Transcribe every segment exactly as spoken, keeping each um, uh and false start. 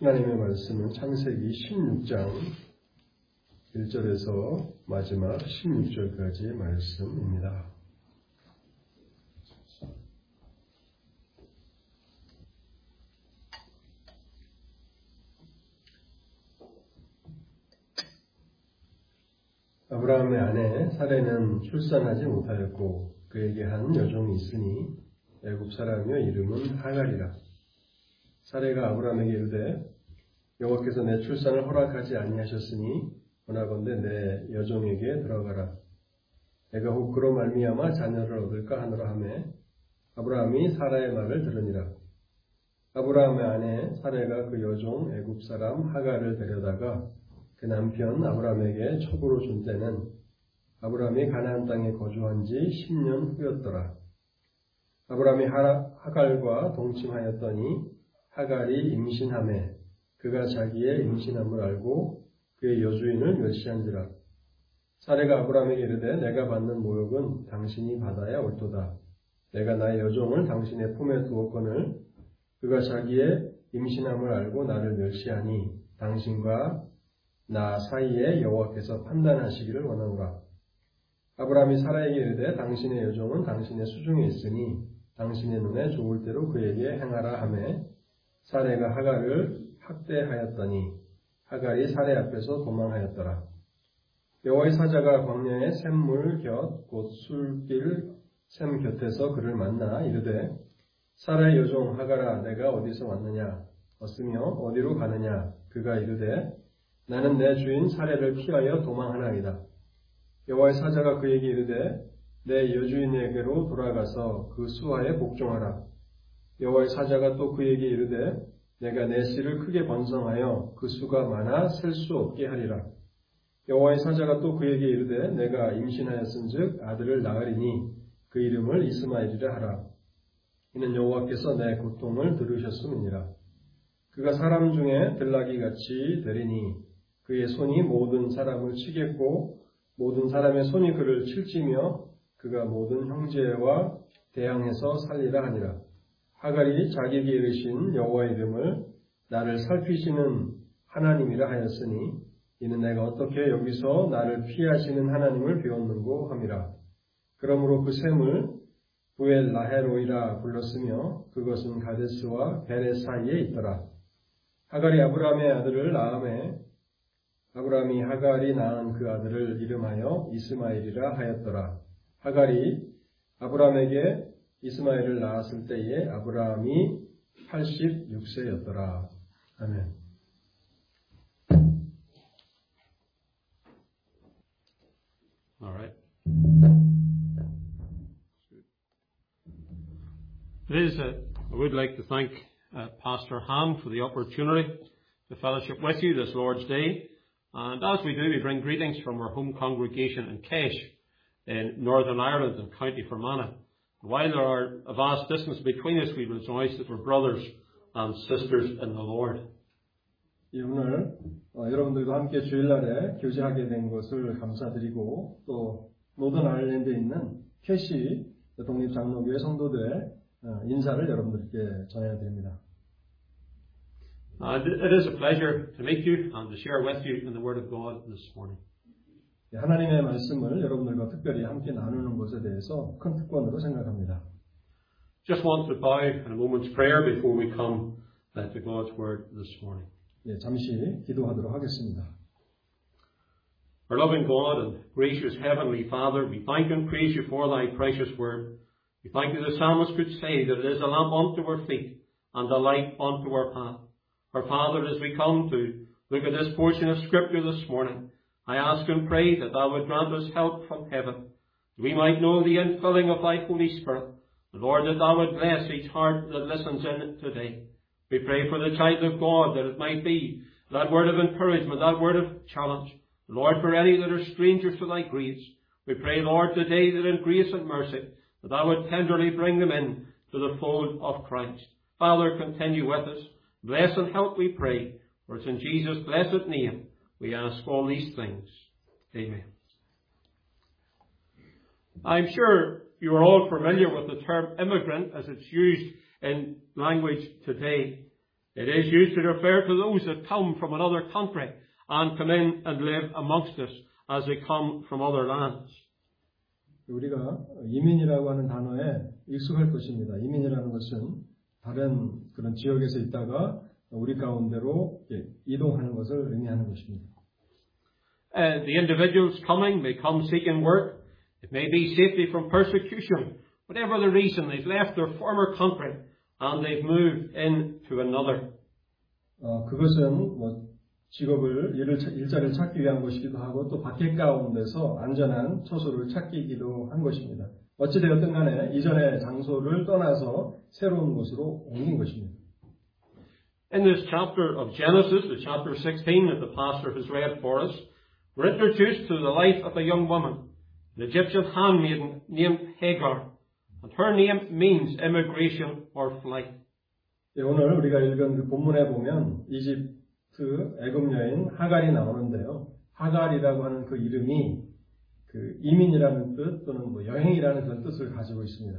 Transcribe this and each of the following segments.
하나님의 말씀은 창세기 십육 장 일 절에서 마지막 십육 절까지 말씀입니다. 아브라함의 아내 사레는 출산하지 못하였고 그에게 한 여종이 있으니 애굽 사람이요 이름은 하갈이라. 사레가 아브라함에게 이르되 여호와께서 내 출산을 허락하지 아니하셨으니 원하건대 내 여종에게 들어가라. 내가 혹 그로 말미암아 자녀를 얻을까 하노라 하매 아브라함이 사라의 말을 들으니라. 아브라함의 아내 사레가 그 여종 애굽 사람 하갈을 데려다가 그 남편 아브라함에게 첩으로 준 때는 아브라함이 가나안 땅에 거주한 지 십 년 후였더라. 아브라함이 하갈과 동침하였더니 하갈이 임신하매 그가 자기의 임신함을 알고 그의 여주인을 멸시한지라. 사레가 아브라함에게 이르되 내가 받는 모욕은 당신이 받아야 옳도다. 내가 나의 여종을 당신의 품에 두었거늘 그가 자기의 임신함을 알고 나를 멸시하니 당신과 나 사이에 여호와께서 판단하시기를 원하노라. 아브라함이 사라에게 이르되 당신의 여종은 당신의 수중에 있으니 당신의 눈에 좋을 대로 그에게 행하라 하매 사레가 하갈을 학대하였더니 하갈이 사레 앞에서 도망하였더라. 여호와의 사자가 광야의 샘물 곁 곧 술길 샘 곁에서 그를 만나 이르되 사라의 여종 하갈아 내가 어디서 왔느냐 왔으며 어디로 가느냐. 그가 이르되 나는 내 주인 사레를 피하여 도망하나이다. 여호와의 사자가 그에게 이르되 내 여주인에게로 돌아가서 그 수하에 복종하라. 여호와의 사자가 또 그에게 이르되 내가 내 씨를 크게 번성하여 그 수가 많아 셀 수 없게 하리라. 여호와의 사자가 또 그에게 이르되 내가 임신하였은즉 아들을 낳으리니 그 이름을 이스마엘이라 하라. 이는 여호와께서 내 고통을 들으셨음이니라. 그가 사람 중에 들나귀같이 되리니 그의 손이 모든 사람을 치겠고 모든 사람의 손이 그를 칠지며 그가 모든 형제와 대항해서 살리라 하니라. 하갈이 자기에게 이르신 여호와의 이름을 나를 살피시는 하나님이라 하였으니 이는 내가 어떻게 여기서 나를 피하시는 하나님을 배웠는고 함이라. 그러므로 그 샘을 부엘라헤로이라 불렀으며 그것은 가데스와 베레 사이에 있더라. 하갈이 아브라함의 아들을 낳음에 아브라함이 하갈이 낳은 그 아들을 이름하여 이스마엘이라 하였더라. 하갈이 아브라함에게 이스마엘을 낳았을 때에 아브라함이 팔십육 세였더라. 아멘. All right. It is, uh, I would like to thank uh, Pastor Ham for the opportunity to fellowship with you this Lord's Day. And as we do, we bring greetings from our home congregation in Kesh in Northern Ireland and County Fermanagh. While there are a vast distance between us, we rejoice that we're brothers and sisters in the Lord. 오늘 어, 여러분들과 함께 주일날에 교제하게 된 것을 감사드리고 또 노던 아일랜드에 있는 캐시 독립장로교회 성도들의 어, 인사를 여러분들께 전해드립니다. And it is a pleasure to meet you and to share with you in the Word of God this morning. 하나님의 말씀을 여러분들과 특별히 함께 나누는 것에 대해서 큰 특권으로 생각합니다. Just want to bow in a moment's prayer before we come to God's Word this morning. 예, 잠시 기도하도록 하겠습니다. Our loving God and gracious Heavenly Father, we thank and praise you for thy precious Word. We thank you the psalmist could say that it is a lamp unto our feet and a light unto our path. Our Father, as we come to look at this portion of Scripture this morning, I ask and pray that thou would grant us help from heaven, that we might know the infilling of thy Holy Spirit. Lord, that thou would bless each heart that listens in it today. We pray for the child of God, that it might be that word of encouragement, that word of challenge. Lord, for any that are strangers to thy grace, we pray, Lord, today that in grace and mercy, that thou would tenderly bring them in to the fold of Christ. Father, continue with us. Bless and help, we pray, for it's in Jesus' blessed name we ask all these things. Amen. I'm sure you are all familiar with the term immigrant as it's used in language today. It is used to refer to those that come from another country and come in and live amongst us as they come from other lands. 우리가 이민이라고 하는 단어에 익숙할 것입니다. 이민이라는 것은 다른 그런 지역에서 있다가 우리 가운데로 이동하는 것을 의미하는 것입니다. Uh, the individuals coming may come seeking work. It may be safety from persecution. Whatever the reason, they've left their former country and they've moved into another. 어, 그것은 뭐 직업을 일을 일자리를 찾기 위한 것이기도 하고 또 밖에 가운데서 안전한 처소를 찾기도 한 것입니다. 어찌 되었든 간에 이전의 장소를 떠나서 새로운 곳으로 옮긴 것입니다. In this chapter of Genesis, the chapter sixteen that the pastor has read for us, we're introduced to the life of a young woman, an Egyptian handmaiden named Hagar, and her name means immigration or flight. 네, 오늘 우리가 읽은 그 본문에 보면 이집트 애굽 여인 하갈이 나오는데요. 하갈이라고 하는 그 이름이 그 이민이라는 뜻 또는 뭐 여행이라는 그런 뜻을 가지고 있습니다.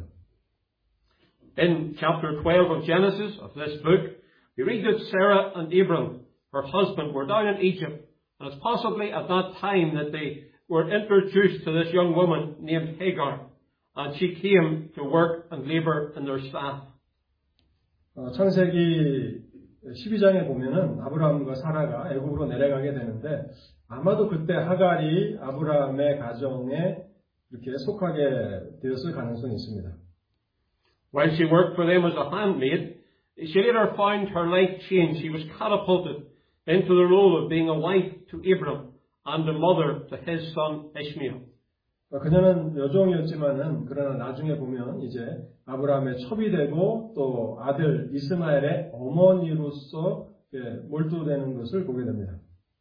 In chapter twelve of Genesis, of this book, we read that Sarah and Abram, her husband, were down in Egypt, and it's possibly at that time that they were introduced to this young woman named Hagar, and she came to work and labor in their staff. 어, 창세기 십이 장에 보면은 아브라함과 사라가 애굽으로 내려가게 되는데 아마도 그때 하갈이 아브라함의 가정에 이렇게 속하게 되었을 가능성이 있습니다. While she worked for them as a handmaid, she later found her life changed. She was catapulted into the role of being a wife to Abram and a mother to his son Ishmael. 그녀는 여종이었지만은 그러나 나중에 보면 이제 아브라함의 첩이 되고 또 아들 이스마엘의 어머니로서 몰두되는 것을 보게 됩니다.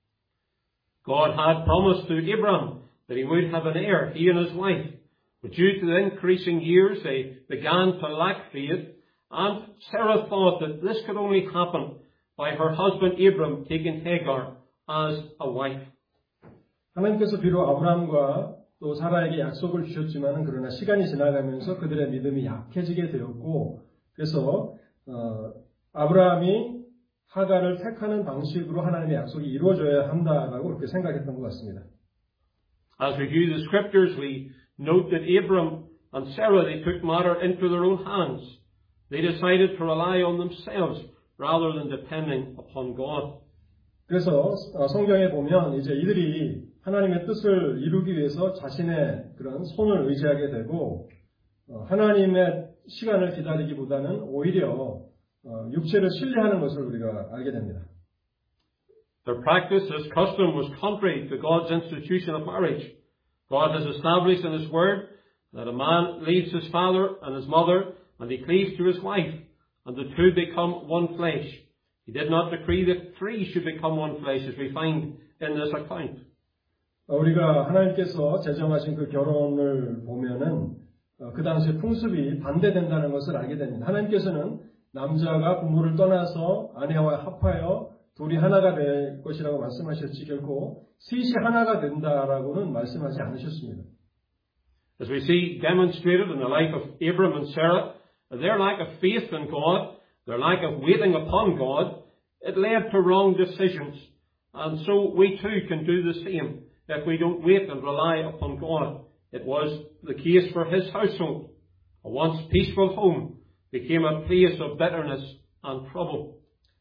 God had promised to Abram that he would have an heir, he and his wife. But due to the increasing years, they began to lack faith, and Sarah thought that this could only happen by her husband Abram taking Hagar as a wife. 하나님께서 비록 아브라함과 또 사라에게 약속을 주셨지만은 그러나 시간이 지나가면서 그들의 믿음이 약해지게 되었고 그래서 어, 아브라함이 하갈을 택하는 방식으로 하나님의 약속이 이루어져야 한다라고 그렇게 생각했던 것 같습니다. As we view the scriptures, we note that Abram and Sarah, they took matter into their own hands. They decided to rely on themselves rather than depending upon God. 그래서 성경에 보면 이제 이들이 하나님의 뜻을 이루기 위해서 자신의 그런 손을 의지하게 되고 하나님의 시간을 기다리기보다는 오히려 육체를 신뢰하는 것을 우리가 알게 됩니다. Their practice, this custom, was contrary to God's institution of marriage. God has established in His Word that a man leaves his father and his mother and he cleaves to his wife, and the two become one flesh. He did not decree that three should become one flesh, as we find in this account. 우리가 하나님께서 제정하신 그 결혼을 보면은 그 당시 풍습이 반대된다는 것을 알게 됩니다. 하나님께서는 남자가 부모를 떠나서 아내와 합하여 둘이 하나가 될 것이라고 말씀하셨지 결코 셋이 하나가 된다라고는 말씀하지 않으셨습니다. As we see demonstrated in the life of Abram and Sarah, their lack of faith in God, their lack of waiting upon God, it led to wrong decisions. And so we too can do the same if we don't wait and rely upon God. It was the case for his household. A once peaceful home became a place of bitterness and trouble.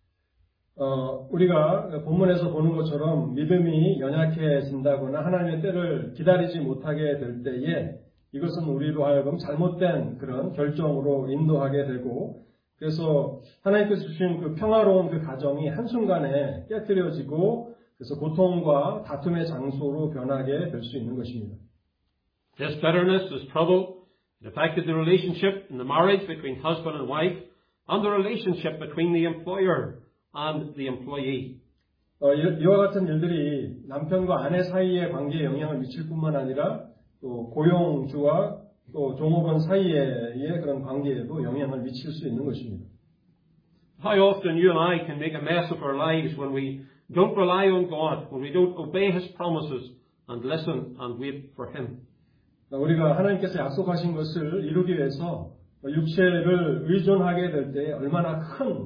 어, 우리가 본문에서 보는 것처럼 믿음이 연약해진다거나 하나님의 때를 기다리지 못하게 될 때에 이것은 우리로 하여금 잘못된 그런 결정으로 인도하게 되고 그래서 하나님께서 주신 그 평화로운 그 가정이 한순간에 깨트려지고 그래서 고통과 다툼의 장소로 변하게 될 수 있는 것입니다. This bitterness, this trouble, it affected the relationship in the marriage between husband and wife and the relationship between the employer and the employee. 어, 이와 같은 일들이 남편과 아내 사이의 관계에 영향을 미칠 뿐만 아니라 또 고용주와 또 종업원 사이의 그런 관계에도 영향을 미칠 수 있는 것입니다. How often you and I can make a mess of our lives when we don't rely on God, when we don't obey His promises and listen and wait for Him. 우리가 하나님께서 약속하신 것을 이루기 위해서 육체를 의존하게 될 때 얼마나 큰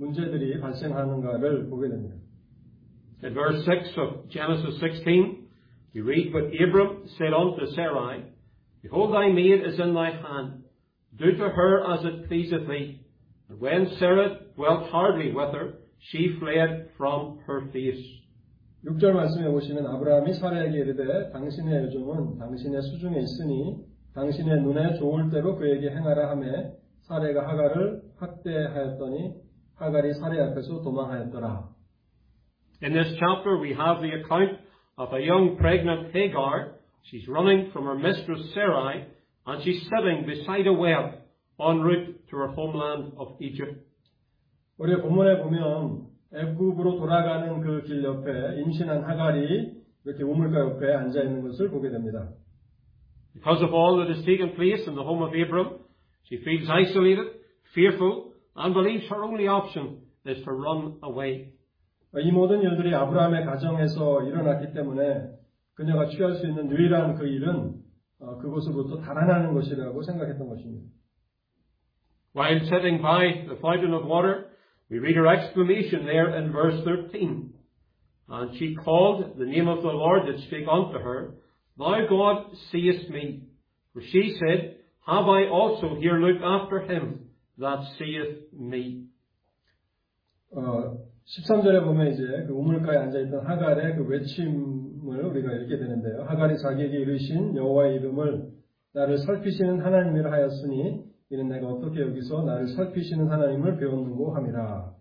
문제들이 발생하는가를 보게 됩니다. In verse six of Genesis sixteen, we read, But Abram said unto Sarai, Behold, thy maid is in thy hand. Do to her as it pleaseth thee. And when Sarah dwelt hardly with her, she fled from her face. 육 절 말씀에 보시면 아브라함이 사라에게 이르되 당신의 여종은 당신의 수중에 있으니 당신의 눈에 좋을 대로 그에게 행하라 하매 사라가 하갈을 학대하였더니 하갈이 사라 앞에서 도망하였더라. In this chapter we have the account of a young pregnant Hagar. She's running from her mistress Sarai and she's sitting beside a well en route to her homeland of Egypt. 우리 본문에 보면 애굽으로 돌아가는 그 길 옆에 임신한 하갈이 이렇게 우물가 옆에 앉아 있는 것을 보게 됩니다. Because of all that has taken place in the home of Abram, she feels isolated, fearful, and believes her only option is to run away. 이 모든 일들이 아브라함의 가정에서 일어났기 때문에 그녀가 취할 수 있는 유일한 그 일은 그곳으로부터 달아나는 것이라고 생각했던 것입니다. While sitting by the fountain of water, we read her exclamation there in verse thirteen. And she called the name of the Lord that spake unto her, Thou God seest me. For she said, Have I also here looked after him that seeth me? 어, 십삼 절에 보면 이제 그 우물가에 앉아있던 하갈의 그 외침을 우리가 읽게 되는데요. 하갈이 자기에게 이르신 여호와의 이름을 나를 살피시는 하나님이라 하였으니 이는 내가 어떻게 여기서 나를 살피시는 하나님을 배웠는고 함이라.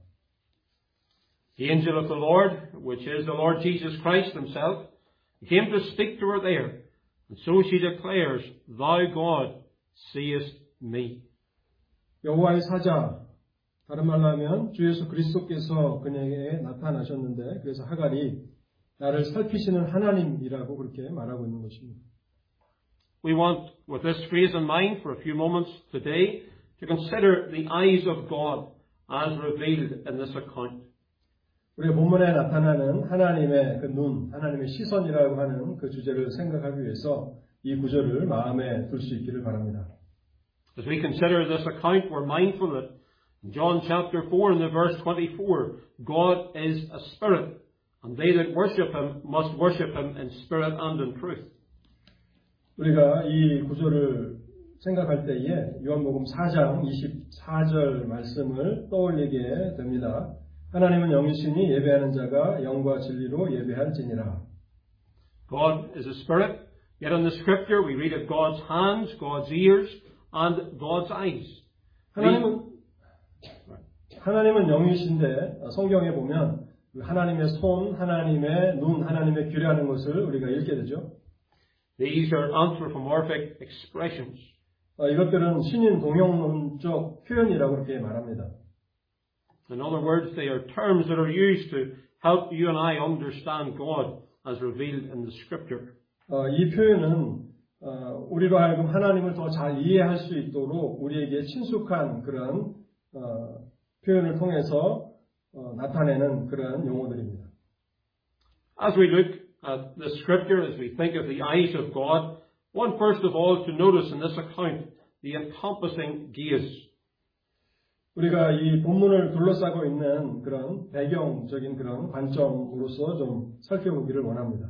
The angel of the Lord, which is the Lord Jesus Christ himself, came to speak to her there. And so she declares, Thou God seest me. 여호와의 사자, 다른 말로 하면 주 예수 그리스도께서 그녀에게 나타나셨는데 그래서 하갈이 나를 살피시는 하나님이라고 그렇게 말하고 있는 것입니다. We want, with this phrase in mind for a few moments today, to consider the eyes of God as revealed in this account. 우리 본문에 나타나는 하나님의 그 눈, 하나님의 시선이라고 하는 그 주제를 생각하기 위해서 이 구절을 마음에 둘 수 있기를 바랍니다. As we consider this account, we're mindful that in John chapter four and the verse twenty-four, God is a spirit, and they that worship him must worship him in spirit and in truth. 우리가 이 구절을 생각할 때에 요한복음 사 장 이십사 절 말씀을 떠올리게 됩니다. 하나님은 영이시니 예배하는 자가 영과 진리로 예배할지니라. God is a spirit, yet in the scripture we read of God's hands, God's ears, and God's eyes. 하나님은 하나님은 영이신데 성경에 보면 하나님의 손, 하나님의 눈, 하나님의 귀라는 것을 우리가 읽게 되죠. These are anthropomorphic expressions. 이것들은 신인 동형론적 표현이라고 그렇게 말합니다. In other words, they are terms that are used to help you and I understand God as revealed in the Scripture. 어, 이 표현은 어, 우리로 하여금 하나님을 더 잘 이해할 수 있도록 우리에게 친숙한 그런 어, 표현을 통해서 어, 나타내는 그런 용어들입니다. As we look at the Scripture, as we think of the eyes of God, one first of all to notice in this account the encompassing gaze. 우리가 이 본문을 둘러싸고 있는 그런 배경적인 그런 관점으로서 좀 살펴보기를 원합니다.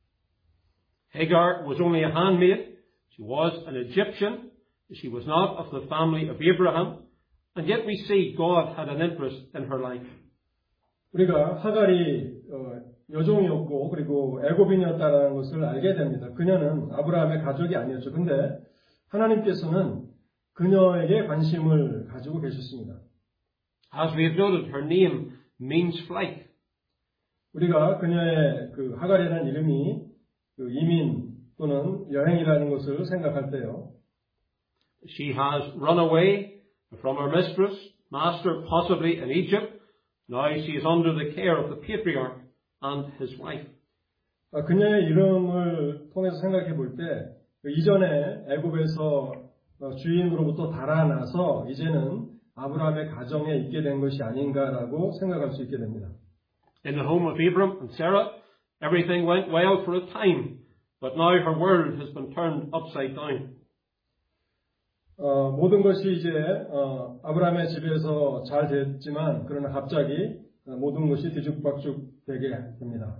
Hagar was only a handmaid. She was an Egyptian. She was not of the family of Abraham. And yet we see God had an interest in her life. 우리가 하갈이 어, 여종이었고 그리고 애굽인이었다는 것을 알게 됩니다. 그녀는 아브라함의 가족이 아니었죠. 근데 하나님께서는 그녀에게 관심을 가지고 계셨습니다. As we have noted, her name means flight. 우리가 그녀의 그 하갈이라는 이름이 그 이민 또는 여행이라는 것을 생각할 때요. She has run away from her mistress, master, possibly in Egypt. Now she is under the care of the patriarch and his wife. 그녀의 이름을 통해서 생각해 볼 때 이전에 애굽에서 주인으로부터 달아나서 이제는 아브라함의 가정에 있게 된 것이 아닌가라고 생각할 수 있게 됩니다. In the home of Abram and Sarah, everything went well for a time, but now her world has been turned upside down. 어, 모든 것이 이제 어, 아브라함의 집에서 잘 됐지만 그러나 갑자기 모든 것이 뒤죽박죽 되게 됩니다.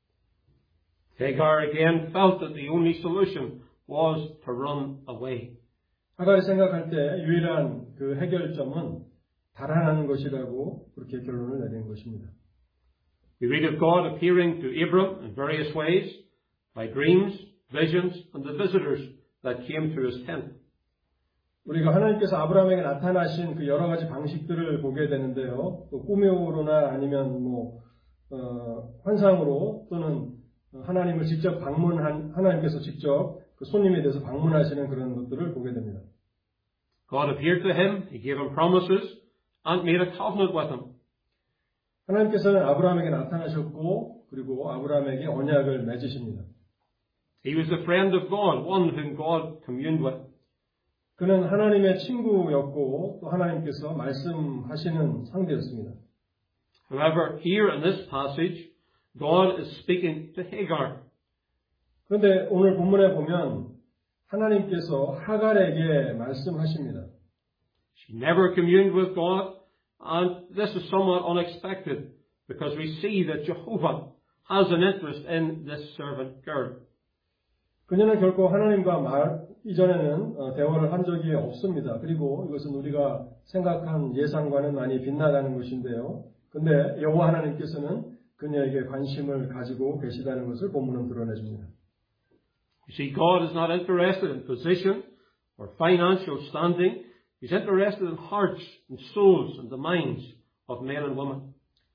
Hagar again felt that the only solution was to run away. 하갈이 생각할 때 유일한 그 해결점은 달아나는 것이라고 그렇게 결론을 내린 것입니다. We read of God appearing to Abram in various ways, by dreams, visions, and the visitors that came to his tent. 우리가 하나님께서 아브라함에게 나타나신 그 여러 가지 방식들을 보게 되는데요. 또 꿈으로나 아니면 뭐 어, 환상으로 또는 하나님을 직접 방문한 하나님께서 직접 그 손님에 대해서 방문하시는 그런 것들을 보게 됩니다. God appeared to him, he gave him promises, and made a covenant with him. 하나님께서는 아브라함에게 나타나셨고 그리고 아브라함에게 언약을 맺으십니다. He was the friend of God, one whom God communed with. 그는 하나님의 친구였고 또 하나님께서 말씀하시는 상대였습니다. However, here in this passage, God is speaking to Hagar. 그런데 오늘 본문에 보면 하나님께서 하갈에게 말씀하십니다. She never communed with God, and this is somewhat unexpected because we see that Jehovah has an interest in this servant girl. 그녀는 결코 하나님과 말, 이전에는 대화를 한 적이 없습니다. 그리고 이것은 우리가 생각한 예상과는 많이 빗나가는 것인데요. 근데 여호와 하나님께서는 그녀에게 관심을 가지고 계시다는 것을 본문은 드러내줍니다. You see, God is not interested in position or financial standing. He's interested in hearts and souls and the minds of men and women.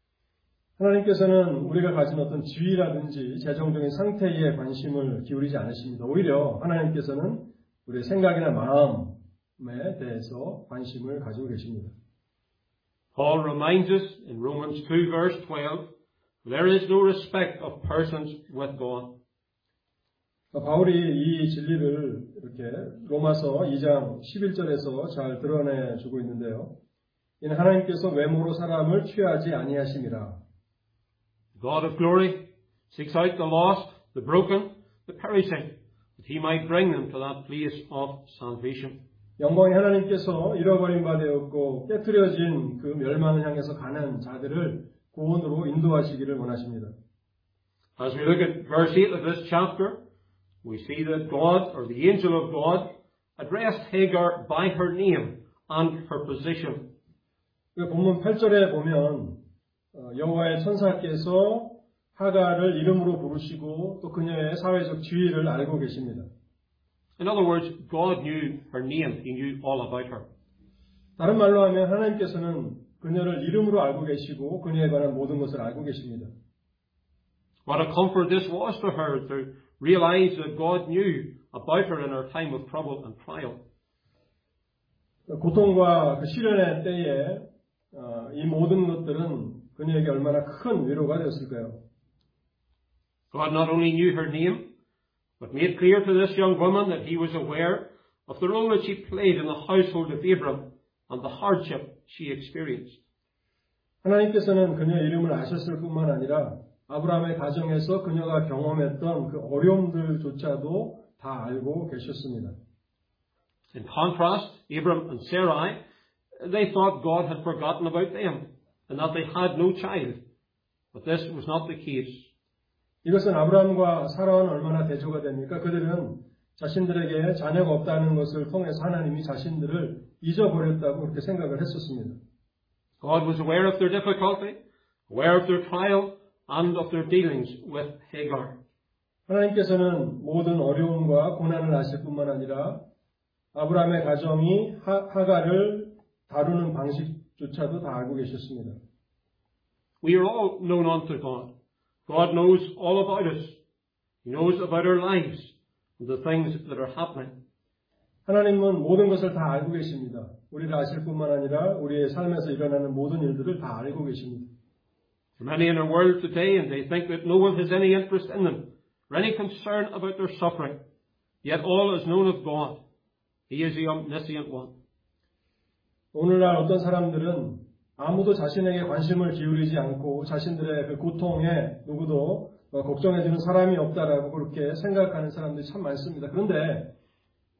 하나님께서는 우리가 가진 어떤 지위라든지 재정적인 상태에 관심을 기울이지 않으십니다. 오히려 하나님께서는 우리의 생각이나 마음에 대해서 관심을 가지고 계십니다. Paul reminds us in Romans two verse twelve, there is no respect of persons with God. 바울이 이 진리를 이렇게 로마서 이 장 십일 절에서 잘 드러내주고 있는데요. 이는 하나님께서 외모로 사람을 취하지 아니하심이라. God of glory seeks out the lost, the broken, the perishing, that he might bring them to that place of salvation. 영광의 하나님께서 잃어버린 바 되었고 깨트려진 그 멸망을 향해서 가는 자들을 구원으로 인도하시기를 원하십니다. As we look at verse eight of this chapter, we see that God, or the angel of God, addressed Hagar by her name and her position. 본문 팔 절에 보면 여호와의 천사께서 하갈을 이름으로 부르시고 또 그녀의 사회적 지위를 알고 계십니다. In other words, God knew her name. He knew all about her. 다른 말로 하면 하나님께서는 그녀를 이름으로 알고 계시고 그녀에 관한 모든 것을 알고 계십니다. What a comfort this was to her to realize that God knew about her in her time of trouble and trial. 고통과 그 시련의 때에 이 모든 것들은 그녀에게 얼마나 큰 위로가 되었을까요? God not only knew her name, but made clear to this young woman that he was aware of the role that she played in the household of Abram and the hardship she experienced. 하나님께서는 그녀의 이름을 아셨을 뿐만 아니라 아브라함의 가정에서 그녀가 경험했던 그 어려움들조차도 다 알고 계셨습니다. In contrast, Abram and Sarai, they thought God had forgotten about them and that they had no child. But this was not the case. 이것은 아브라함과 사라와는 얼마나 대조가 됩니까? 그들은 자신들에게 자녀가 없다는 것을 통해서 하나님이 자신들을 잊어버렸다고 그렇게 생각을 했었습니다. God was aware of their difficulty, aware of their trial, and of their dealings with Hagar. 하나님께서는 모든 어려움과 고난을 아실 뿐만 아니라 아브라함의 가정이 하, 하갈을 다루는 방식조차도 다 알고 계셨습니다. We are all known unto God. God knows all about us. He knows about our lives and the things that are happening. 하나님은 모든 것을 다 알고 계십니다. 우리를 아실 뿐만 아니라 우리의 삶에서 일어나는 모든 일들을 다 알고 계십니다. Many in our world today, and they think that no one has any interest in them, or any concern about their suffering. Yet all is known of God. He is the omniscient one. 오늘날 어떤 사람들은 아무도 자신에게 관심을 기울이지 않고 자신들의 그 고통에 누구도 걱정해주는 사람이 없다라고 그렇게 생각하는 사람들이 참 많습니다. 그런데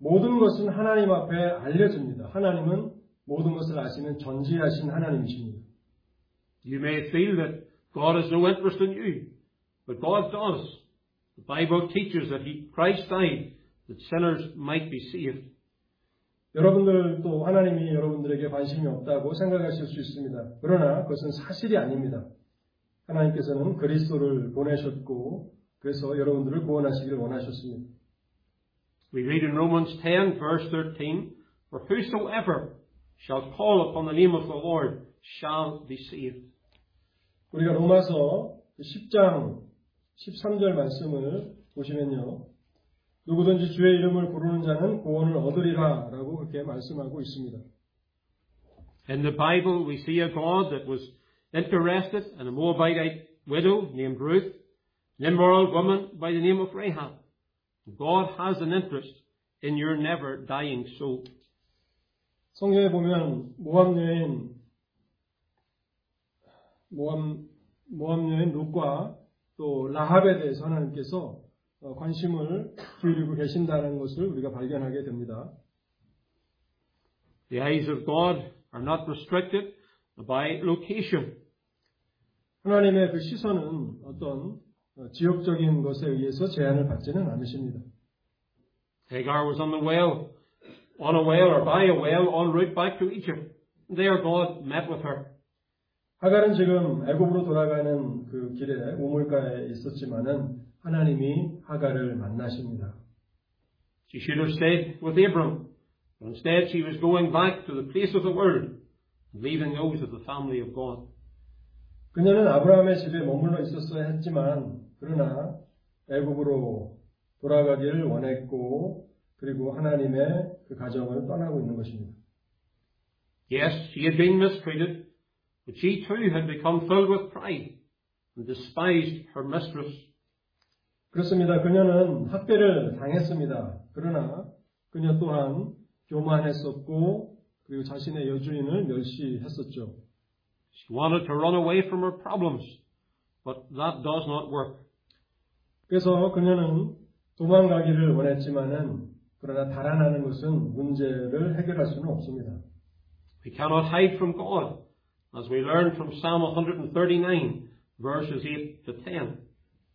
모든 것은 하나님 앞에 알려집니다. 하나님은 모든 것을 아시는 전지하신 하나님이십니다. You may feel that God has no interest in you, but God does. The Bible teaches that He, Christ died that sinners might be saved. 여러분들도 하나님이 여러분들에게 관심이 없다고 생각하실 수 있습니다. 그러나 그것은 사실이 아닙니다. 하나님께서는 그리스도를 보내셨고 그래서 여러분들을 구원하시기를 원하셨습니다. We read in Romans ten, verse thirteen, For whosoever shall call upon the name of the Lord shall be saved. 우리가 로마서 십 장 십삼 절 말씀을 보시면요. 누구든지 주의 이름을 부르는 자는 구원을 얻으리라 라고 그렇게 말씀하고 있습니다. In the Bible we see a God that was interested in a Moabite widow named Ruth, an immoral woman by the name of Rahab. God has an interest in your never dying soul. 성경에 보면 모압 여인 모압 모압 여인 룻과 또 라합에 대해서 하나님께서 관심을 기울이고 계신다는 것을 우리가 발견하게 됩니다. The eyes of God are not restricted by location. 하나님의 그 시선은 어떤 지역적인 것에 의해서 제한을 받지는 않으십니다. Hagar was on the well, on a well or by a well en route back to Egypt. There God met with her. 하갈은 지금 애굽으로 돌아가는 그 길에 우물가에 있었지만은 하나님이 하갈을 만나십니다. She should have stayed with Abram, but instead she was going back to the place of the world, leaving those of the family of God. 그녀는 아브라함의 집에 머물러 있었어야 했지만 그러나 애굽으로 돌아가기를 원했고 그리고 하나님의 그 가정을 떠나고 있는 것입니다. Yes, she had been mistreated, but she too had become filled with pride and despised her mistress. 그렇습니다. 그녀는 학대를 당했습니다. 그러나 그녀 또한 교만했었고 그리고 자신의 여주인을 멸시했었죠. She wanted to run away from her problems, but that does not work. 그래서 그녀는 도망가기를 원했지만은 그러나 달아나는 것은 문제를 해결할 수는 없습니다. We cannot hide from God, as we learn from Psalm one thirty-nine, verses eight to ten.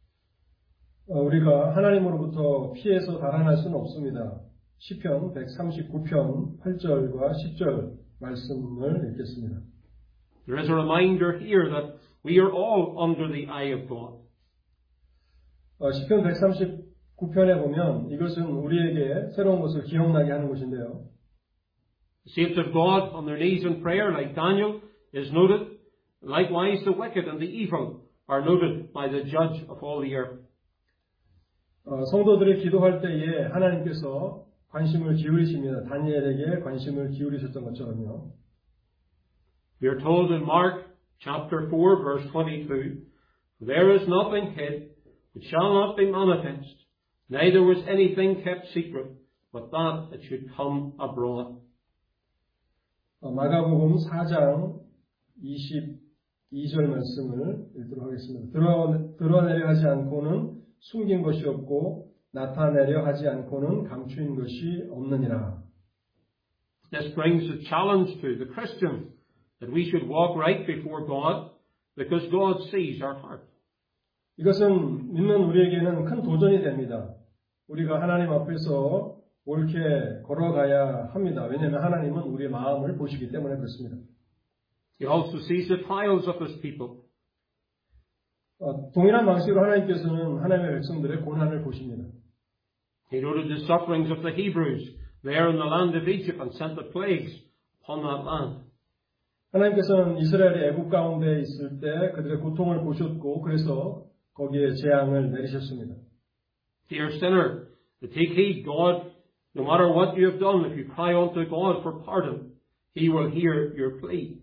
우리가 하나님으로부터 피해서 달아날 수는 없습니다. 시편 백삼십구 편 팔 절과 십 절 말씀을 읽겠습니다. There is a reminder here that we are all under the eye of God. 어, 시편 백삼십구 편에 보면 이것은 우리에게 새로운 것을 기억나게 하는 것인데요. The saints of God on their knees in prayer, like Daniel, is noted. Likewise, the wicked and the evil are noted by the Judge of all the earth. 어, 성도들이 기도할 때에 하나님께서 관심을 기울이십니다. 다니엘에게 관심을 기울이셨던 것처럼요. We are told in Mark chapter four, verse twenty-two, There is nothing hid which shall not be manifest, neither was anything kept secret, but that it should come abroad. 어, 마가복음 사 장 이십이 절 말씀을 읽도록 하겠습니다. 드러, 드러내려 하지 않고는 숨긴 것이 없고 나타내려 하지 않고는 감추인 것이 없느니라. This brings a challenge to the Christian that we should walk right before God because God sees our heart. 이것은 믿는 우리에게는 큰 도전이 됩니다. 우리가 하나님 앞에서 옳게 걸어가야 합니다. 왜냐하면 하나님은 우리의 마음을 보시기 때문에 그렇습니다. He also sees the trials of His people. 어, 동일한 방식으로 하나님께서는 하나님의 백성들의 고난을 보십니다. He noted the sufferings of the Hebrews there in the land of Egypt and sent the plagues upon that land. 하나님께서는 이스라엘이 애굽 가운데 있을 때 그들의 고통을 보셨고 그래서 거기에 재앙을 내리셨습니다. Dear sinner, take heed, God, no matter what you have done, if you cry unto God for pardon, He will hear your plea.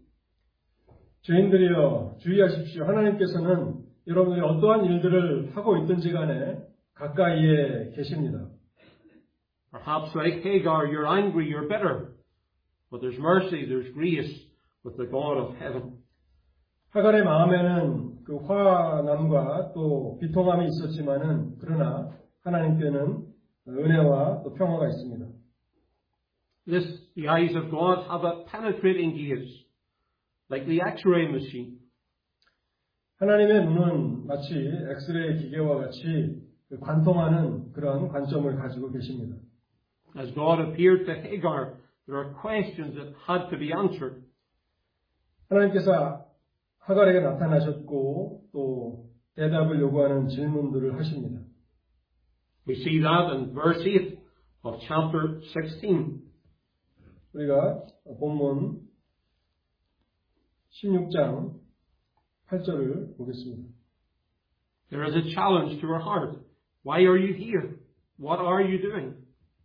죄인들이여 주의하십시오. 하나님께서는 여러분들이 어떠한 일들을 하고 있든지 간에 가까이에 계십니다. Perhaps like Hagar, you're angry, you're bitter, but there's mercy, there's grace with the God of heaven. 하갈의 마음에는 그 화남과 또 비통함이 있었지만은 그러나 하나님께는 은혜와 또 평화가 있습니다. This, the eyes of God have a penetrating gaze, like the X-ray machine. 하나님의 눈은 마치 엑스레이 기계와 같이 관통하는 그런 관점을 가지고 계십니다. As God appeared to Hagar, there are questions that had to be answered. 하나님께서 하갈에게 나타나셨고 또 대답을 요구하는 질문들을 하십니다. We see that in verse eight of chapter sixteen. 우리가 본문 십육 장 팔 절을 보겠습니다. There is a challenge to her heart. Why are you here? What are you doing?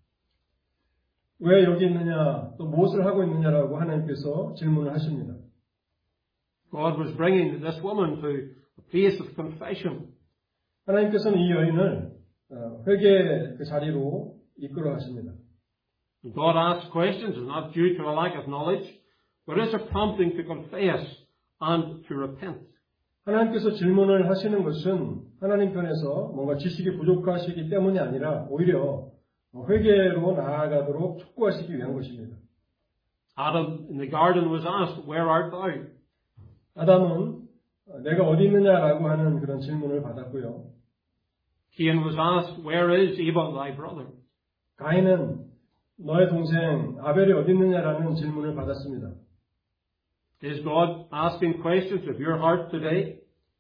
왜 여기 있느냐, 또 무엇을 하고 있느냐라고 하나님께서 질문을 하십니다. God was bringing this woman to a place of confession. 하나님께서는 이 여인을 회개의 그 자리로 이끌어 가십니다. God asks questions is not due to a lack of knowledge, but is a prompting to confess and to repent. 하나님께서 질문을 하시는 것은 하나님 편에서 뭔가 지식이 부족하시기 때문이 아니라 오히려 회개로 나아가도록 촉구하시기 위한 것입니다. Adam in the garden was asked, "Where art thou?" 아담은 내가 어디 있느냐라고 하는 그런 질문을 받았고요. Cain was asked, "Where is Abel thy brother?" 가인은 너의 동생 아벨이 어디 있느냐라는 질문을 받았습니다. Is God asking questions of your heart today?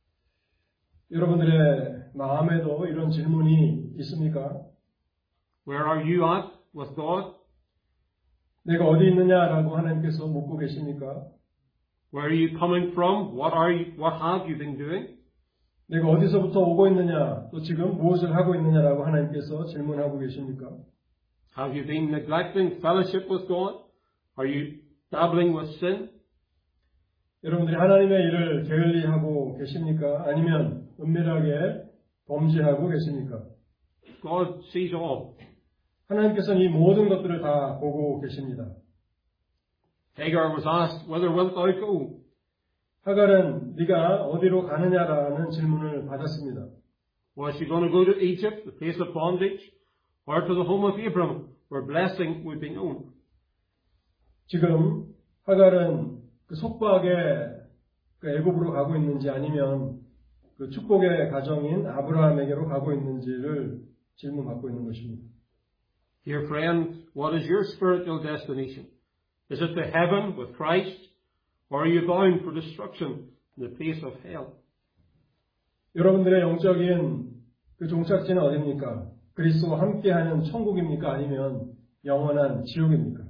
여러분들의 마음에도 이런 질문이 있습니까? Where are you at with God? 내가 어디 있느냐라고 하나님께서 묻고 계십니까? Where are you coming from? What are you, what have you been doing? 내가 어디서부터 오고 있느냐, 또 지금 무엇을 하고 있느냐라고 하나님께서 질문하고 계십니까? Have you been neglecting fellowship with God? Are you dabbling with sin? 여러분들이 하나님의 일을 게을리하고 계십니까? 아니면 은밀하게 범죄하고 계십니까? God sees all. 하나님께서는 이 모든 것들을 다 보고 계십니다. Hagar was asked, "Whither wilt thou go?" 하갈은 네가 어디로 가느냐라는 질문을 받았습니다. Was she going to go to Egypt, the place of bondage, or to the home of Abram, where blessing would be known? 지금 하갈은 그 속박의 그 애굽으로 가고 있는지 아니면 그 축복의 가정인 아브라함에게로 가고 있는지를 질문받고 있는 것입니다. Dear friend, what is your spiritual destination? Is it to heaven with Christ, or are you bound for destruction in the place of hell? 여러분들의 영적인 그 종착지는 어디입니까? 그리스도와 함께하는 천국입니까? 아니면 영원한 지옥입니까?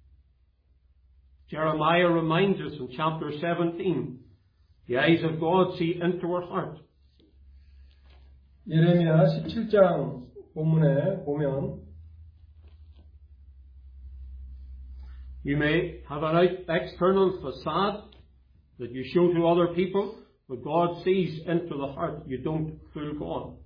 Jeremiah reminds us in chapter seventeen, the eyes of God see into our heart. 예레미야 십칠 장 본문에 보면 You may have an external facade that you show to other people, but God sees into the heart. You don't fool God.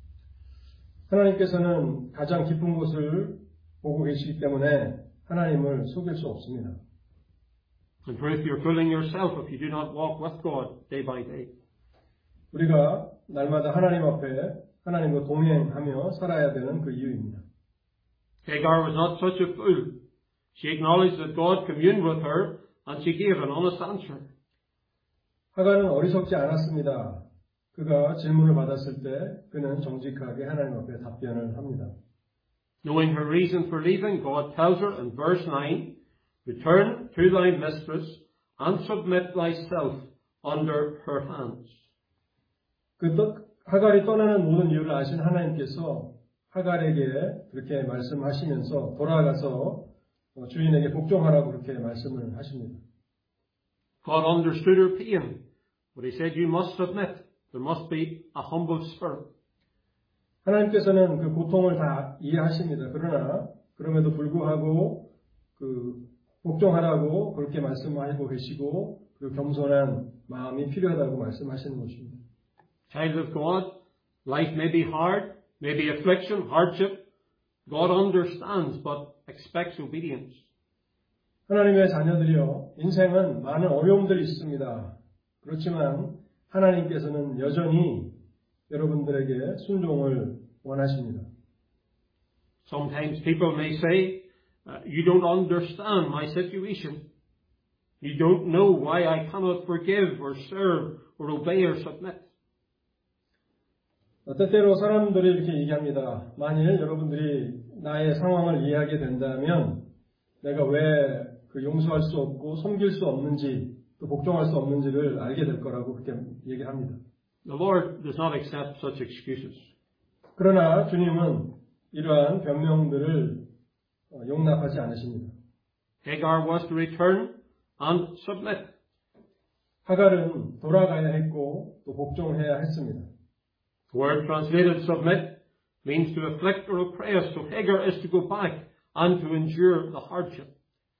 하나님께서는 가장 깊은 곳을 보고 계시기 때문에 하나님을 속일 수 없습니다. In truth, you're fooling yourself if you do not walk with God day by day. 우리가 날마다 하나님 앞에 하나님과 동행하며 살아야 되는 그 이유입니다. Hagar was not such a fool. She acknowledged that God communed with her, and she gave an honest answer. 하갈은 어리석지 않았습니다. 그가 질문을 받았을 때 그는 정직하게 하나님 앞에 답변을 합니다. Knowing her reason for leaving, God tells her in verse nine, "Return to thy mistress and submit thyself under her hands." 그 하갈이 떠나는 모든 이유를 아신 하나님께서 하갈에게 그렇게 말씀하시면서 돌아가서 주인에게 복종하라고 그렇게 말씀을 하십니다. God understood her pain, but he said, "You must submit. There must be a humble spirit." 하나님께서는 그 고통을 다 이해하십니다. 그러나 그럼에도 불구하고 그 복종하라고 그렇게 말씀하고 계시고 그 겸손한 마음이 필요하다고 말씀하시는 것입니다. Child of God, life may be hard, may be affliction, hardship. God understands, but expects obedience. 하나님의 자녀들이여, 인생은 많은 어려움들이 있습니다. 그렇지만 하나님께서는 여전히 여러분들에게 순종을 원하십니다. Sometimes people may say, Uh, you don't understand my situation. You don't know why I cannot forgive or serve or obey or submit. 때때로 사람들이 이렇게 얘기합니다. 만일 여러분들이 나의 상황을 이해하게 된다면 내가 왜 그 용서할 수 없고 섬길 수 없는지 또 복종할 수 없는지를 알게 될 거라고 그렇게 얘기합니다. The Lord does not accept such excuses. 그러나 주님은 이러한 변명들을 용납하지 않으십니다. Hagar was to return and submit. 하갈은 돌아가야 했고 또 복종해야 했습니다. The word translated submit means to afflict or oppress. So Hagar is to go back and to endure the hardship.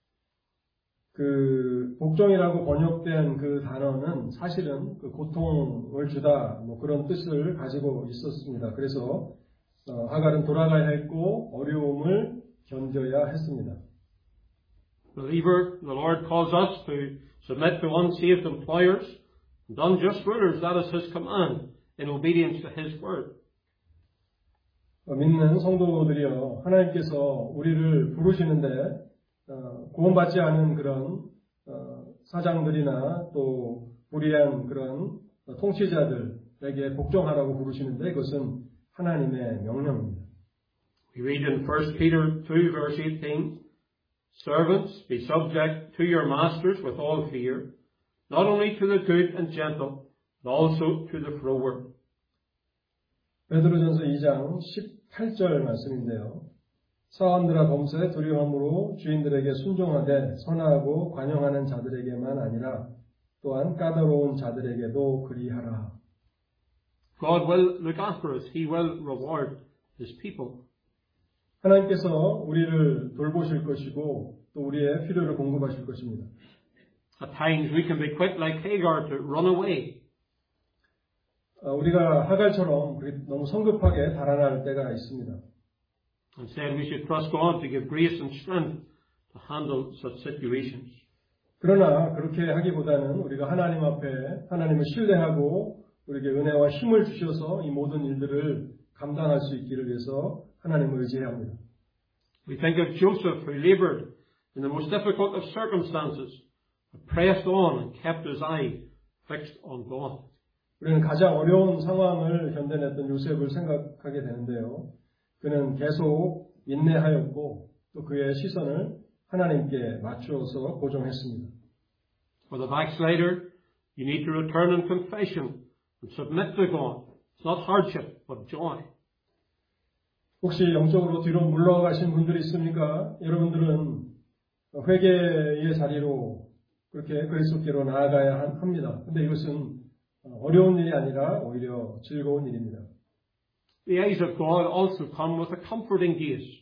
그 복종이라고 번역된 그 단어는 사실은 그 고통을 주다 뭐 그런 뜻을 가지고 있었습니다. 그래서 어, 하갈은 돌아가야 했고 어려움을 견뎌야 했습니다. Believer, the Lord calls us to submit to unsaved employers and unjust rulers. That is His command in obedience to His word. 어, 믿는 성도들이여, 하나님께서 우리를 부르시는데 어, 구원받지 않은 그런 어, 사장들이나 또 불의한 그런 어, 통치자들에게 복종하라고 부르시는데 그것은 하나님의 명령입니다. We read in First Peter two verse eighteen, Servants, be subject to your masters with all fear, not only to the good and gentle, but also to the froward. 베드로전서 이 장 십팔 절 말씀인데요. 사원들아 범사에 두려움으로 주인들에게 순종하되 선하고 관용하는 자들에게만 아니라 또한 까다로운 자들에게도 그리하라. God will look after us. He will reward His people. 하나님께서 우리를 돌보실 것이고 또 우리의 필요를 공급하실 것입니다. At times we can be quick like Hagar to run away. 우리가 하갈처럼 너무 성급하게 달아날 때가 있습니다. Instead, we should trust God to give grace and strength to handle such situations. 그러나 그렇게 하기보다는 우리가 하나님 앞에 하나님을 신뢰하고 우리에게 은혜와 힘을 주셔서 이 모든 일들을 감당할 수 있기를 위해서 하나님을 의지해야 합니다. We think of Joseph, who labored in the most difficult of circumstances, but pressed on and kept his eye fixed on God. 우리는 가장 어려운 상황을 견뎌냈던 요셉을 생각하게 되는데요. 그는 계속 인내하였고 또 그의 시선을 하나님께 맞추어서 고정했습니다. For the backslider, you need to return in confession and submit to God. It's not hardship, but joy. 혹시 영적으로 뒤로 물러가신 분들이 있습니까? 여러분들은 회개의 자리로 그렇게 그리스도께로 나아가야 합니다. 근데 이것은 어려운 일이 아니라 오히려 즐거운 일입니다. The eyes of God also come with a comforting gaze.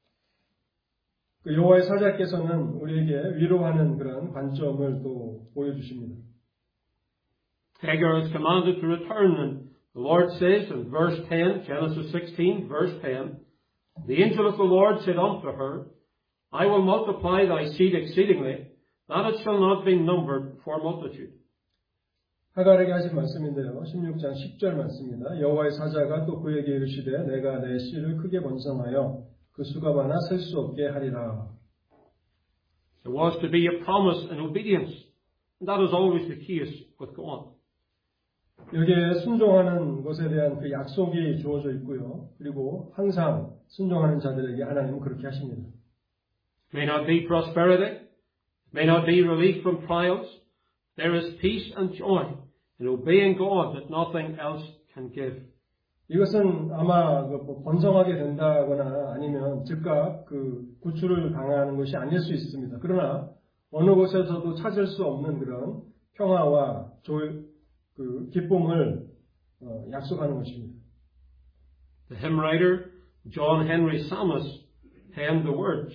그 여호와의 사자께서는 우리에게 위로하는 그런 관점을 또 보여주십니다. Hagar is commanded to return, and the Lord says in verse ten, Genesis sixteen, verse ten, The angel of the Lord said unto her, I will multiply thy seed exceedingly, that it shall not be numbered for multitude. 하갈에게 하신 말씀인데요. 십육 장 십 절 말씀입니다. 여호와의 사자가 또 그에게 이르시되 내가 내 씨를 크게 번성하여 그 수가 많아 셀 수 없게 하리라. There was to be a promise in obedience, and that is always the case with God. 여기에 순종하는 것에 대한 그 약속이 주어져 있고요. 그리고 항상 순종하는 자들에게 하나님은 그렇게 하십니다. May not be prosperity, may not be relief from trials. There is peace and joy in obeying God that nothing else can give. 이것은 아마 번성하게 된다거나 아니면 즉각 그 구출을 당하는 것이 아닐 수 있습니다. 그러나 어느 곳에서도 찾을 수 없는 그런 평화와 조, 그 기쁨을 어, 약속하는 것입니다. The hymn writer John Henry Sammis penned the words.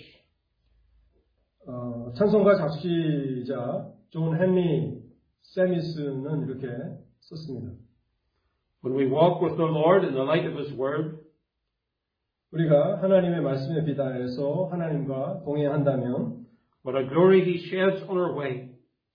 어, 찬송가 작시자 존 헨리 세미스는 이렇게 썼습니다. When we walk with the Lord in the light of His Word, 우리가 하나님의 말씀에 비다해서 하나님과 동행한다면 what a glory He sheds on our way.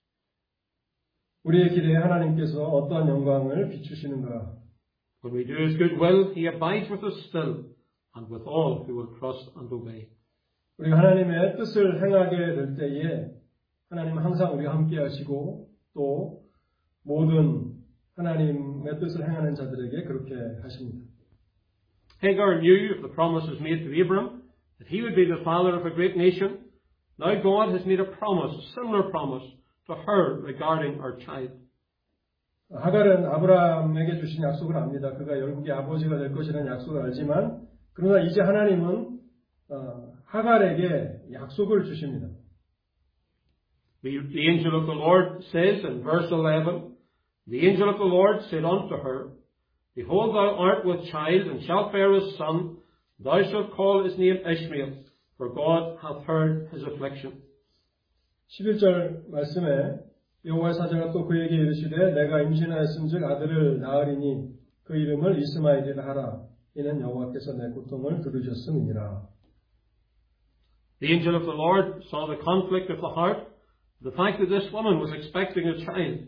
우리의 길에 하나님께서 어떠한 영광을 비추시는가. When we do His good will, He abides with us still, and with all who will trust and obey. 우리가 하나님의 뜻을 행하게 될 때에 하나님은 항상 우리와 함께 하시고 또 모든 하나님의 뜻을 행하는 자들에게 그렇게 하십니다. Hagar knew of the promises made to Abram that he would be the father of a great nation. Now God has made a promise, a similar promise to her regarding her child. 하갈은 아브라함에게 주신 약속을 압니다. 그가 열국의 아버지가 될 것이라는 약속을 알지만 그러나 이제 하나님은 어, 하갈에게 약속을 주십니다. The, the angel of the Lord says in verse eleven, the angel of the Lord said unto her, Behold, thou art with child, and shalt bear a son. Thou shalt call his name Ishmael, for God hath heard his affliction. 십일 절 말씀에 여호와의 사자가 또 그에게 이르시되 내가 임신하였은즉 아들을 낳으리니 그 이름을 이스마엘이라 하라. 이는 여호와께서 내 고통을 들으셨음이니라. The angel of the Lord saw the conflict of the heart, the fact that this woman was expecting a child.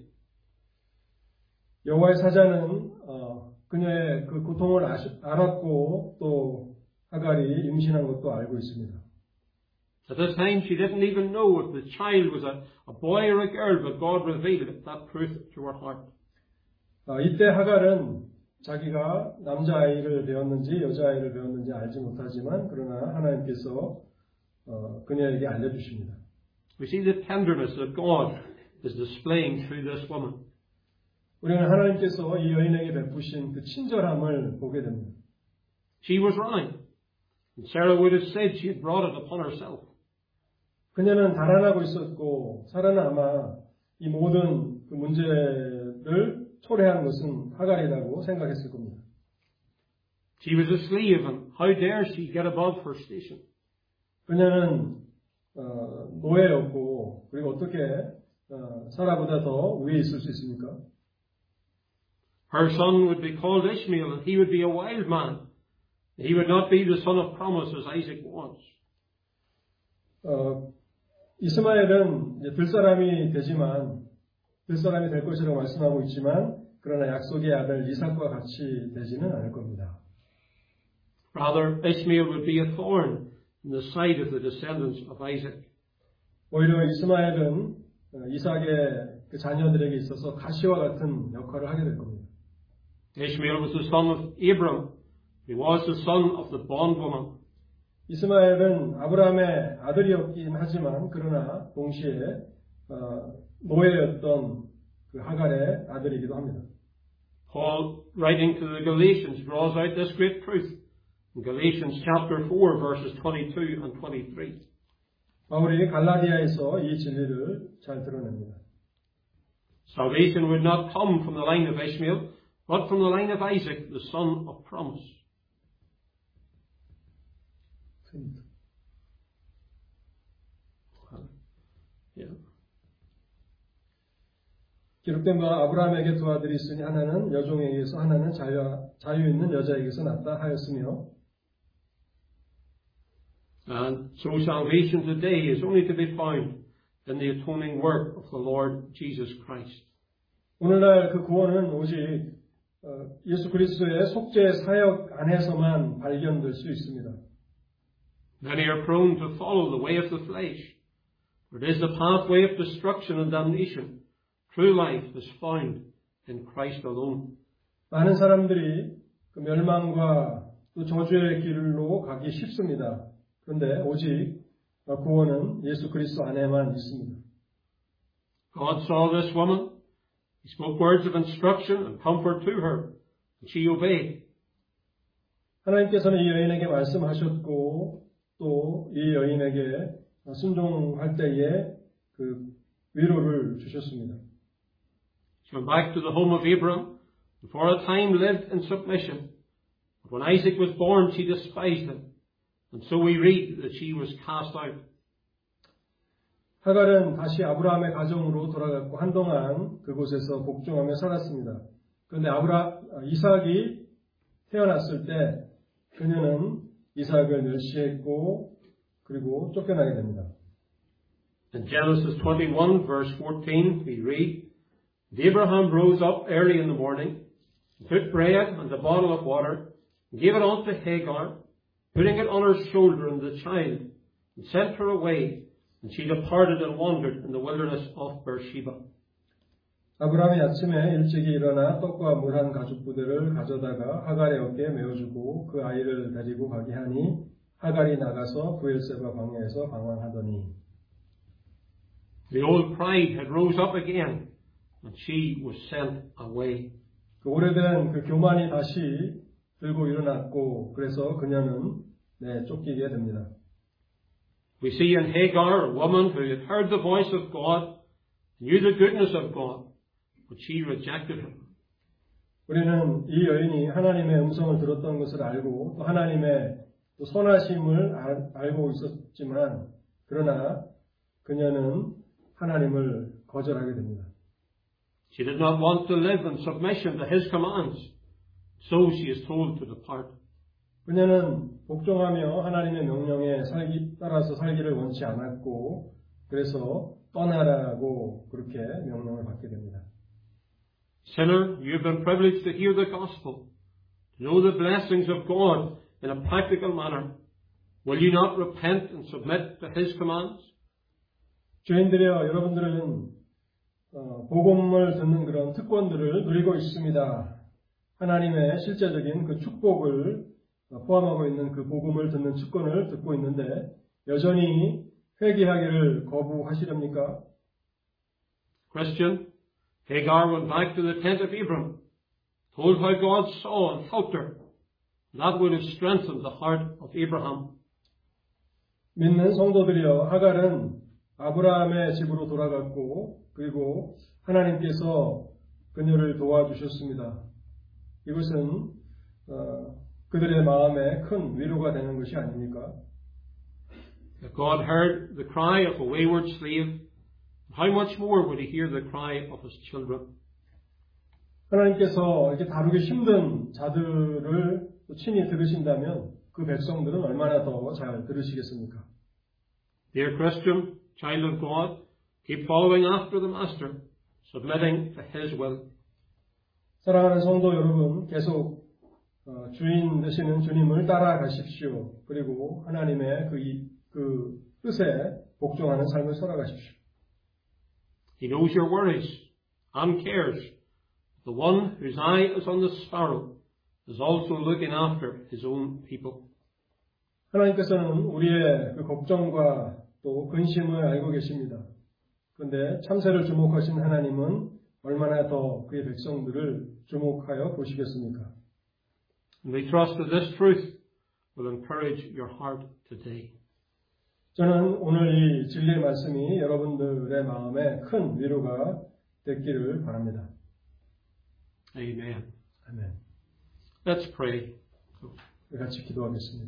여호와의 사자는 어, 그녀의 그 고통을 아시, 알았고 또 하갈이 임신한 것도 알고 있습니다. At this time, she didn't even know if the child was a, a boy or a girl, but God revealed that truth to her heart. 어, 이때 하갈은 자기가 남자아이를 배웠는지 여자아이를 배웠는지 알지 못하지만 그러나 하나님께서 어, 그녀에게 알려주십니다. We see the tenderness that God is displaying through this woman. 우리는 하나님께서 이 여인에게 베푸신 그 친절함을 보게 됩니다. She was right. And Sarah would have said she had brought it upon herself. 그녀는 달아나고 있었고 사라는 아마 이 모든 그 문제를 초래한 것은 하갈이라고 생각했을 겁니다. She was a slave, and how dare she get above her station? 그녀는 어, 노예였고 그리고 어떻게 어, 사라보다 더 위에 있을 수 있습니까? Her son would be called Ishmael, and he would be a wild man. He would not be the son of promise as Isaac was. 어, 이스마엘은 이제 들사람이 되지만 들사람이 될 것이라고 말씀하고 있지만 그러나 약속의 아들 이삭과 같이 되지는 않을 겁니다. Rather, Ishmael would be a thorn in the side of the descendants of Isaac. 오히려 이스마엘은 이삭의 그 자녀들에게 있어서 가시와 같은 역할을 하게 될 겁니다. Ishmael was the son of Abram. He was the son of the bondwoman. 이스마엘은 아브라함의 아들이었긴 하지만 그러나 동시에 어, 노예였던 그 하갈의 아들이기도 합니다. Paul, writing to the Galatians, draws out this great truth in Galatians chapter four, verses twenty-two and twenty-three. 바울이 갈라디아에서 이 진리를 잘 드러냅니다. Salvation would not come from the line of Ishmael, but from the line of Isaac, the son of promise. Yeah. 기록된 바 아브라함에게 두 아들이 있으니 하나는 여종에게서 하나는 자유, 자유 있는 여자에게서 났다 하였으며 And so salvation today is only to be found in the atoning work of the Lord Jesus Christ. 오늘날 그 구원은 오직 어, 예수 그리스도의 속죄 사역 안에서만 발견될 수 있습니다. Many are prone to follow the way of the flesh, for it is the pathway of destruction and damnation. True life is found in Christ alone. 많은 사람들이 그 멸망과 또 저주의 길로 가기 쉽습니다. 그런데 오직 구원은 예수 그리스도 안에만 있습니다. God saw this woman. He spoke words of instruction and comfort to her, and she obeyed. 하나님께서는 이 여인에게 말씀하셨고 또 이 여인에게 순종할 때에 그 위로를 주셨습니다. She went back to the home of Abram, and for a time lived in submission. But when Isaac was born, she despised him, and so we read that she was cast out. 하갈은 다시 아브라함의 가정으로 돌아갔고 한동안 그곳에서 복종하며 살았습니다. 그런데 아브라 이삭이 태어났을 때 그녀는 이삭을 멸시했고 그리고 쫓겨나게 됩니다. In Genesis twenty-one, verse fourteen, we read, Abraham rose up early in the morning, and took bread and a bottle of water, and gave it unto Hagar, putting it on her shoulder and the child, and sent her away, and she departed and wandered in the wilderness of Beersheba. 아브라함이 아침에 일찍이 일어나 떡과 물 한 가죽부대를 가져다가 하갈의 어깨에 메어주고 그 아이를 데리고 가게 하니 하갈이 나가서 브엘세바 광야에서 방황하더니 The old pride had rose up again, and she was sent away. 그 오래된 그 교만이 다시 들고 일어났고 그래서 그녀는 네, 쫓기게 됩니다. We see in Hagar a woman who had heard the voice of God, knew the goodness of God, but she rejected him. 우리는 이 여인이 하나님의 음성을 들었던 것을 알고 또 하나님의 또 선하심을 알, 알고 있었지만 그러나 그녀는 하나님을 거절하게 됩니다. She did not want to live in submission to his commands, so she is told to depart. 그녀는 복종하며 하나님의 명령에 살기, 따라서 살기를 원치 않았고 그래서 떠나라고 그렇게 명령을 받게 됩니다. Sinner, you have been privileged to hear the gospel, to know the blessings of God in a practical manner. Will you not repent and submit to his commands? 죄인들이여, 여러분들은 어, 복음을 듣는 그런 특권들을 누리고 있습니다. 하나님의 실제적인 그 축복을 포함하고 있는 그 복음을 듣는 특권을 듣고 있는데 여전히 회개하기를 거부하시렵니까? Christian, Hagar went back to the tent of Abram, told how God saw and helped her. That would have strengthened the heart of Abraham. 믿는 성도들이여, 하갈은 아브라함의 집으로 돌아갔고 그리고 하나님께서 그녀를 도와주셨습니다. 이것은 어, 그들의 마음에 큰 위로가 되는 것이 아닙니까? If God heard the cry of a wayward slave, how much more would he hear the cry of his children? 하나님께서 이렇게 다루기 힘든 자들을 친히 들으신다면 그 백성들은 얼마나 더 잘 들으시겠습니까? Dear Christian, child of God, keep following after the Master, submitting to his will. 사랑하는 성도 여러분, 계속 주인 되시는 주님을 따라가십시오. 그리고 하나님의 그, 그 뜻에 복종하는 삶을 살아가십시오. He knows your worries and cares. The one whose eye is on the sparrow is also looking after his own people. 하나님께서는 우리의 그 걱정과 또 근심을 알고 계십니다. 그런데 참새를 주목하신 하나님은 얼마나 더 그의 백성들을 주목하여 보시겠습니까? And we trust that this truth will encourage your heart today. 저는 오늘 이 진리의 말씀이 여러분들의 마음에 큰 위로가 됐기를 바랍니다. Amen. 아멘. Let's pray. 같이 기도하겠습니다.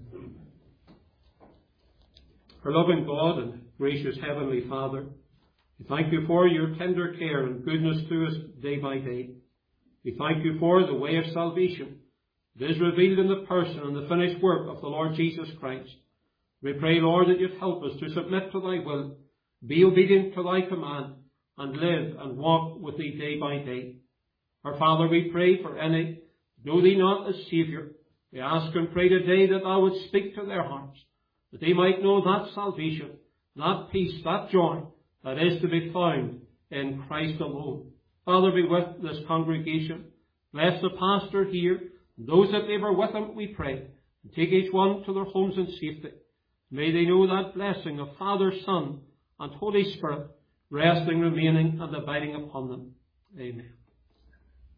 Our loving God and gracious Heavenly Father, we thank you for your tender care and goodness to us day by day. We thank you for the way of salvation that is revealed in the person and the finished work of the Lord Jesus Christ. We pray, Lord, that you'd help us to submit to thy will, be obedient to thy command, and live and walk with thee day by day. Our Father, we pray for any who know thee not as Saviour. We ask and pray today that thou would speak to their hearts, that they might know that salvation, that peace, that joy that is to be found in Christ alone. Father, be with this congregation. Bless the pastor here, and those that labor with him, we pray, and take each one to their homes in safety. May they know that blessing of Father, Son, and Holy Spirit resting, remaining, and abiding upon them. Amen.